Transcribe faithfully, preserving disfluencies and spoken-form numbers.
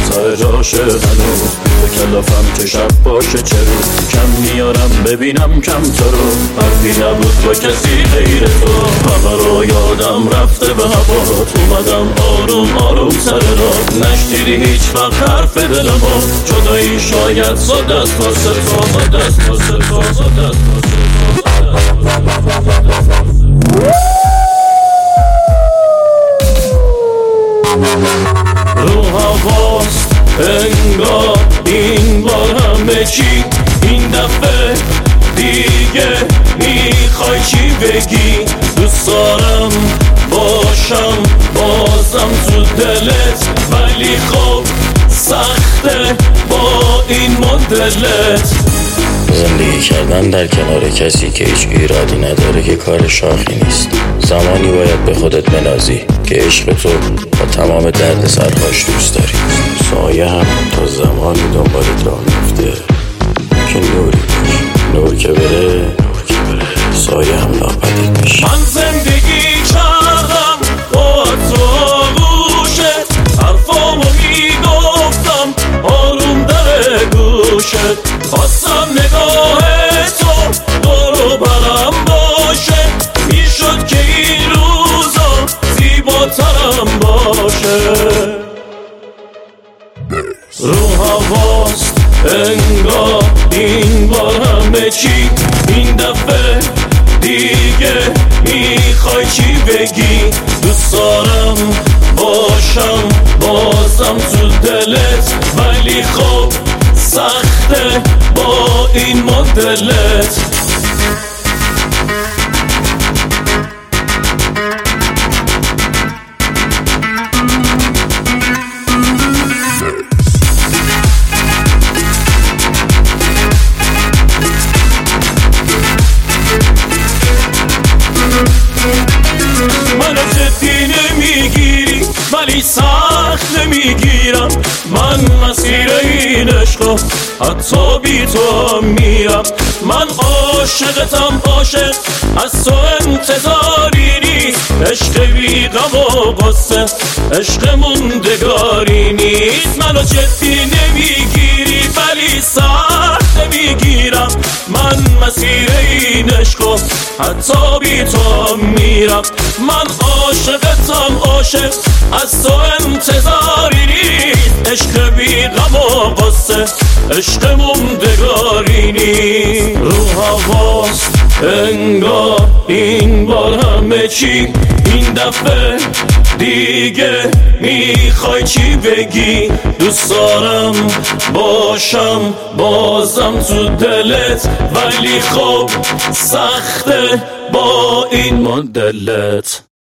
سر جاشه هنوز به کلافم که شب باشه چرا کم میارم ببینم کم تو رو حرفی نبود با کسی غیر تو همه رو یادم رفته به هوات اومدم آروم آروم سر را نشتیدی هیچ وقت حرف دلم ها جدایی شاید ساده است واسه تو ساده است واسه تو ساده است رو هواست انگار این بار همه چی این دفعه دیگه میخوای چی بگی دوست دارم باشم بازم تو دلت ولی خب سخته با این مدلت زندگی کردن در کنار کسی که هیچ ایرادی نداره که کار شاخی نیست زمانی باید به خودت بنازی که عشق تو با تمام درد سرهاش دوست داری سایه هم تا زمانی دنبالت راه میفته که نوری باش نور که بره نور که بره سایه هم ناپدید میشه من زندگی کردم با تو گوشت حرفامو میگفتم آروم در گوشت خواستم نگاه تو دورو برم باشه میشد که این روزا زیباترم باشه رو هواست انگار این بار همه چی این دفعه دیگه میخوای چی بگی دوست دارم باشم بازم تو دلت ولی خب سخته با این مدلت من از جدی نمیگیری ولی سخت نمیگیرم من مسیر این عشقا حتی بی تو میرم من عاشقتم عاشق از تو انتظاری نیست عشق بی غم و غصه عشق موندگاری نیست منو جدی نمیگیری ولی سخت نمیگیرم من مسیر این عشقا حتی بی تو میرم من عاشقتم عاشق از تو انتظاری نیست عشق بی غم و غصه عشق موندگاری نیست رو هواست انگار این بار همه چی این دفعه دیگه میخوای چی بگی دوست دارم باشم بازم تو دلت ولی خب سخته با این مدلت